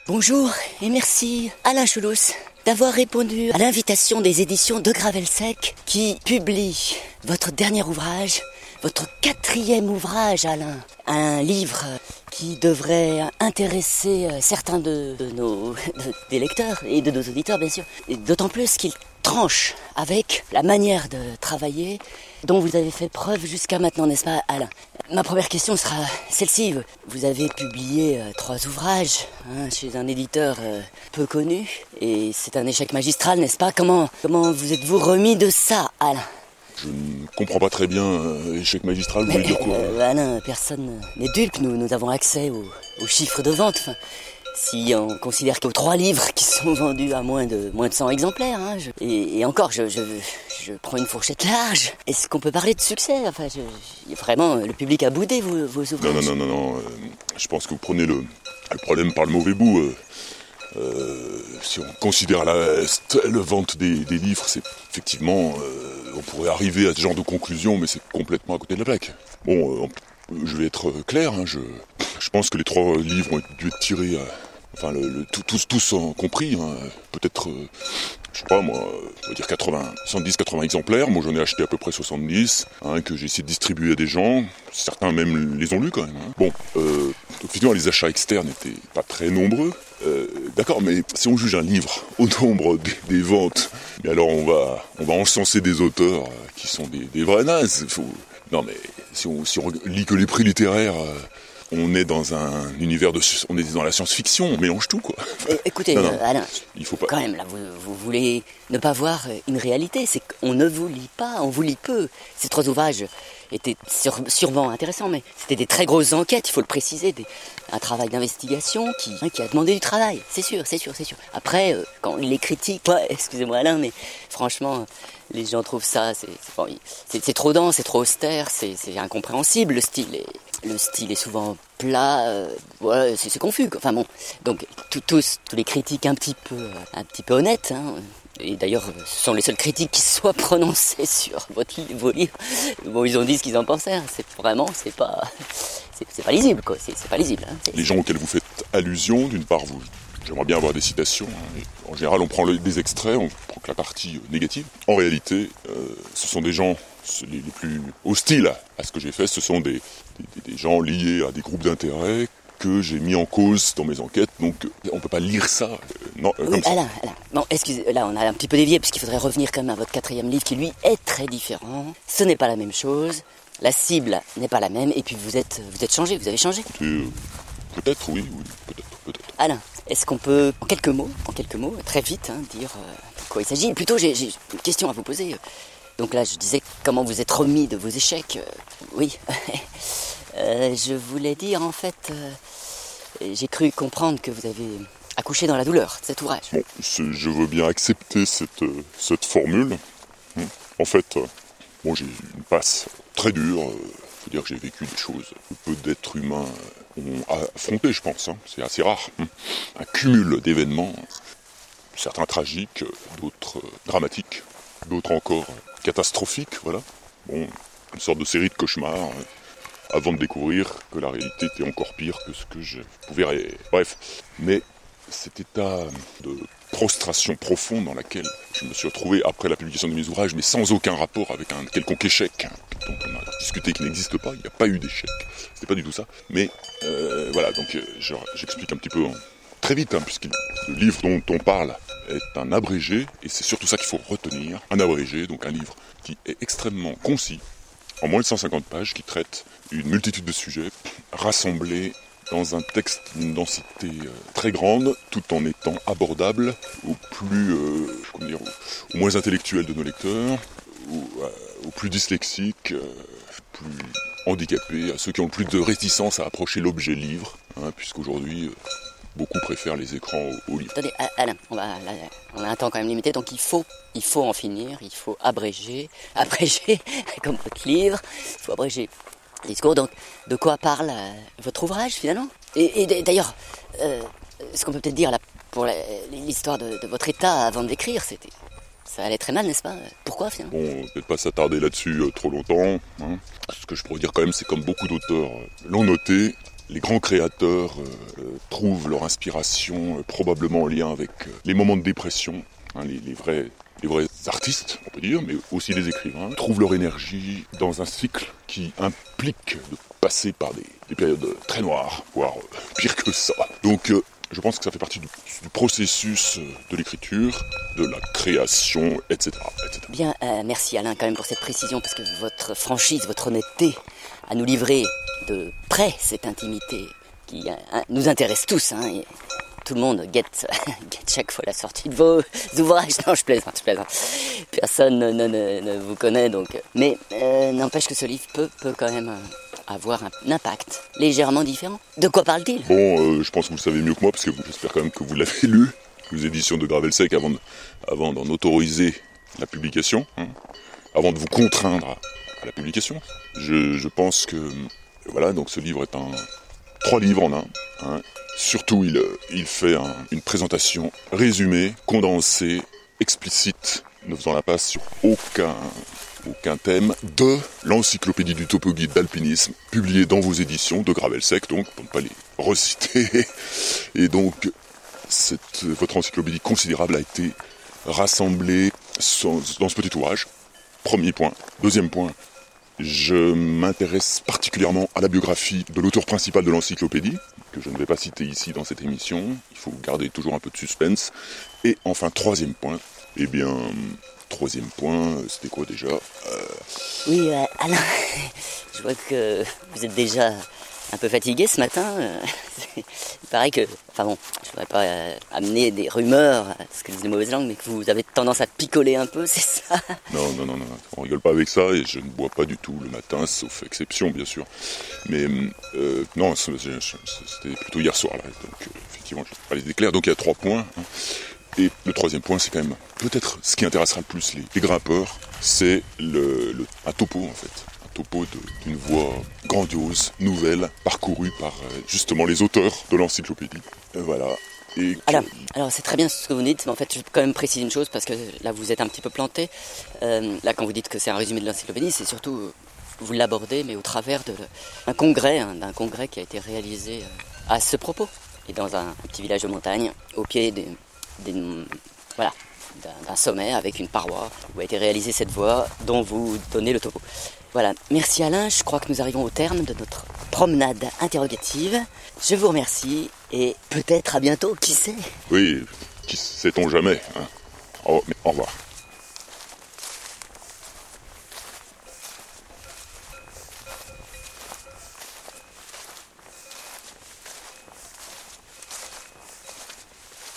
Bonjour et merci Alain Choulous d'avoir répondu à l'invitation des éditions de Gravelsec qui publie votre dernier ouvrage, votre 4e ouvrage, Alain. Un livre qui devrait intéresser certains des lecteurs et de nos auditeurs, bien sûr. Et d'autant plus qu'il tranche avec la manière de travailler dont vous avez fait preuve jusqu'à maintenant, n'est-ce pas, Alain? Ma première question sera celle-ci. Vous avez publié 3 ouvrages chez un éditeur peu connu et c'est un échec magistral, n'est-ce pas? Comment vous êtes-vous remis de ça, Alain? Je ne comprends pas très bien échec magistral, vous voulez dire quoi? Alain, personne n'est dupe, nous avons accès aux chiffres de vente. Enfin, si on considère qu'aux 3 livres qui sont vendus à moins de 100 exemplaires, et encore, je prends une fourchette large. Est-ce qu'on peut parler de succès? Enfin, vraiment, le public a boudé vos ouvrages. Non. Je pense que vous prenez le problème par le mauvais bout. Si on considère la vente des livres, c'est effectivement, on pourrait arriver à ce genre de conclusion, mais c'est complètement à côté de la plaque. Bon, je vais être clair, je pense que les 3 livres ont dû être tirés, tous compris, peut-être, je sais pas moi, on va dire 70-80 exemplaires. Moi j'en ai acheté à peu près 70, que j'ai essayé de distribuer à des gens. Certains même les ont lus quand même. Bon, effectivement les achats externes n'étaient pas très nombreux. D'accord, mais si on juge un livre au nombre des ventes, mais alors on va encenser des auteurs qui sont des vrais nazes. Non mais si on lit que les prix littéraires, on est dans un univers on est dans la science-fiction, on mélange tout quoi. Écoutez, non. Alain, il faut pas. Quand même là, vous voulez ne pas voir une réalité, c'est qu'on ne vous lit pas, on vous lit peu. Ces 3 ouvrages étaient sûrement intéressants, mais c'était des très grosses enquêtes, il faut le préciser, un travail d'investigation qui a demandé du travail, c'est sûr. Après, quand les critiques, excusez-moi Alain, mais franchement, les gens trouvent ça, c'est trop dense, c'est trop austère, c'est incompréhensible, le style est souvent plat, c'est confus. Enfin bon, donc tous les critiques un petit peu honnêtes, et d'ailleurs ce sont les seuls critiques qui soient prononcés sur vos livres. Bon, ils ont dit ce qu'ils en pensaient. C'est pas lisible quoi. C'est pas lisible. Les gens auxquels vous faites allusion, d'une part, j'aimerais bien avoir des citations. En général, on prend des extraits, on prend que la partie négative. En réalité, ce sont des gens les plus hostiles à ce que j'ai fait. Ce sont des gens liés à des groupes d'intérêt que j'ai mis en cause dans mes enquêtes. Donc, on ne peut pas lire ça. Oui, Alain. Non, excusez, là, on a un petit peu dévié, puisqu'il faudrait revenir quand même à votre 4e livre, qui lui est très différent. Ce n'est pas la même chose. La cible n'est pas la même. Et puis, vous êtes changé, vous avez changé. Peut-être, oui, peut-être. Alain, est-ce qu'on peut, en quelques mots, très vite, dire de quoi il s'agit? Plutôt, j'ai une question à vous poser. Donc là, je disais comment vous êtes remis de vos échecs. Oui. Je voulais dire, en fait, j'ai cru comprendre que vous avez accouché dans la douleur de cet ouvrage. Bon, je veux bien accepter cette formule. En fait, j'ai une passe très dure. Il faut dire que j'ai vécu des choses que peu d'êtres humains ont affrontées, je pense. C'est assez rare. Un cumul d'événements, certains tragiques, d'autres dramatiques, d'autres encore catastrophiques, voilà. Bon, une sorte de série de cauchemars, avant de découvrir que la réalité était encore pire que ce que je pouvais rêver. Bref, mais cet état de prostration profonde dans laquelle je me suis retrouvé après la publication de mes ouvrages, mais sans aucun rapport avec un quelconque échec, dont on a discuté qui n'existe pas, il n'y a pas eu d'échec, c'était pas du tout ça. Mais voilà, donc j'explique un petit peu très vite, puisque le livre dont on parle est un abrégé, et c'est surtout ça qu'il faut retenir, un abrégé, donc un livre qui est extrêmement concis, en moins de 150 pages, qui traite une multitude de sujets rassemblés dans un texte d'une densité très grande, tout en étant abordable au moins intellectuel de nos lecteurs, aux plus dyslexiques, plus handicapés, à ceux qui ont le plus de réticence à approcher l'objet livre, puisqu'aujourd'hui beaucoup préfèrent les écrans aux livres. Attendez, Alain, on a un temps quand même limité, donc il faut en finir, il faut abréger comme votre livre, il faut abréger le discours. Donc, de quoi parle votre ouvrage finalement? Et d'ailleurs, ce qu'on peut peut-être dire là, pour l'histoire de votre état avant d'écrire, ça allait très mal, n'est-ce pas? Pourquoi finalement? Bon, peut-être pas s'attarder là-dessus trop longtemps. Ce que je pourrais dire quand même, c'est comme beaucoup d'auteurs l'ont noté, les grands créateurs trouvent leur inspiration probablement en lien avec les moments de dépression, hein, les vrais artistes, on peut dire, mais aussi les écrivains, trouvent leur énergie dans un cycle qui implique de passer par des périodes très noires, voire pire que ça. Donc je pense que ça fait partie du processus de l'écriture, de la création, etc. etc. Bien, merci Alain quand même pour cette précision, parce que votre franchise, votre honnêteté à nous livrer de près cette intimité qui nous intéresse tous, hein, et tout le monde guette chaque fois la sortie de vos ouvrages. Non, je plaisante. Personne ne vous connaît, donc. Mais n'empêche que ce livre peut quand même avoir un impact légèrement différent. De quoi parle-t-il ? Bon, je pense que vous le savez mieux que moi, parce que j'espère quand même que vous l'avez lu, aux éditions de Gravel-Sec, avant d'en autoriser la publication, hein, avant de vous contraindre à la publication. Je pense que, voilà, donc ce livre est 3 livres en un. Hein. Surtout, il fait une présentation résumée, condensée, explicite, ne faisant la passe sur aucun thème, de l'encyclopédie du topo-guide d'alpinisme, publiée dans vos éditions de Gravel-Sec, donc, pour ne pas les reciter. Et donc, votre encyclopédie considérable a été rassemblée dans ce petit ouvrage. Premier point. Deuxième point, je m'intéresse particulièrement à la biographie de l'auteur principal de l'encyclopédie, que je ne vais pas citer ici dans cette émission. Il faut garder toujours un peu de suspense. Et enfin, troisième point, c'était quoi déjà Oui, Alain, je vois que vous êtes déjà un peu fatigué ce matin. Il paraît que, enfin bon, je ne voudrais pas amener des rumeurs, ce que disent les mauvaises langues, mais que vous avez tendance à picoler un peu, c'est ça ? Non, on rigole pas avec ça, et je ne bois pas du tout le matin, sauf exception bien sûr. Mais non, c'était plutôt hier soir là, donc effectivement je ne vais pas les éclairer. Donc il y a 3 points. Hein. Et le troisième point, c'est quand même peut-être ce qui intéressera le plus les grimpeurs, c'est un topo en fait. Topo d'une voie grandiose, nouvelle, parcourue par justement les auteurs de l'encyclopédie. Voilà. Et alors c'est très bien ce que vous dites, mais en fait je peux quand même préciser une chose, parce que là vous êtes un petit peu planté. Là quand vous dites que c'est un résumé de l'encyclopédie, c'est surtout, vous l'abordez, mais au travers d'un congrès qui a été réalisé à ce propos, et dans un petit village de montagne, au pied d'un sommet avec une paroi où a été réalisée cette voie dont vous donnez le topo. Voilà, merci Alain, je crois que nous arrivons au terme de notre promenade interrogative. Je vous remercie et peut-être à bientôt, qui sait ? Oui, qui sait-on jamais, hein. Au revoir.